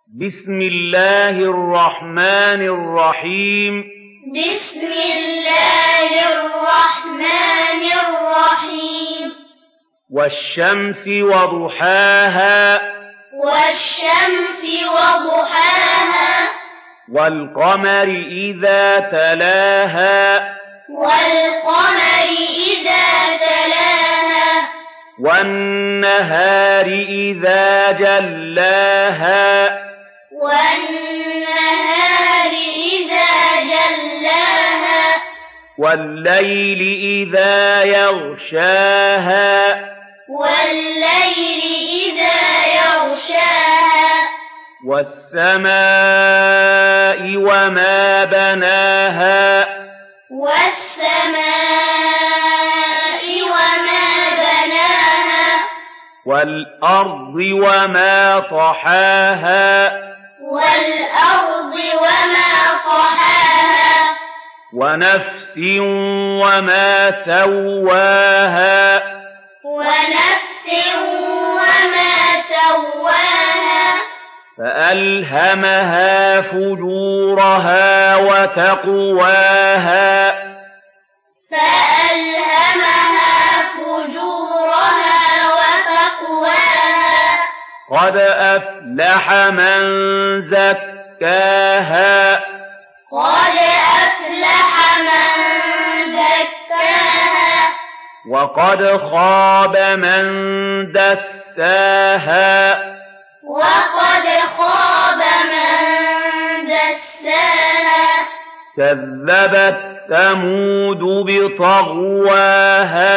بسم الله الرحمن الرحيم بسم الله الرحمن الرحيم والشمس وضحاها والشمس وضحاها والقمر إذا تلاها والقمر إذا تلاها والنهار إذا جلاها والنهار إذا جلاها والليل إذا يغشاها والليل إذا يغشاها والسماء وما بناها والسماء وما بناها والأرض وما طحاها والأرض وما طحاها ونفس وما سواها ونفس وما سواها فألهمها فجورها وتقواها فألهمها فجورها وتقواها قد أفلح من زكاها قد أفلح من زكاها وقد خاب من دساها وقد خاب من دساها كذبت ثمود بطغواها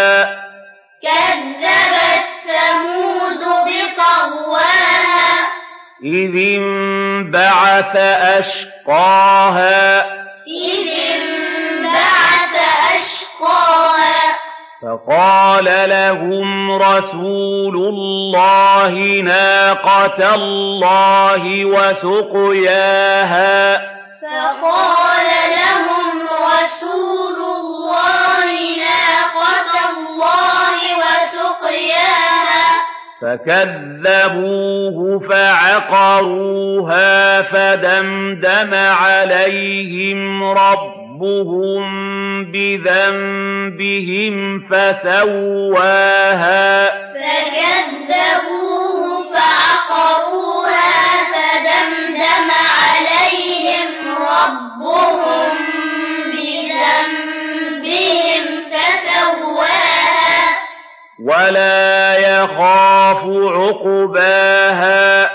كذبت ثمود بطغواها إذ انبعث أشقاها إذ انبعث أشقاها فقال لهم رسول الله ناقة الله وسقياها فقال لهم رسول الله ناقة الله وسقياها فكذبوه فعقروها فدمدم عليهم ربهم بذنبهم فسواها فكذبوه فعقروها فدمدم عليهم ربهم بذنبهم فسواها ولا يخاف عقباها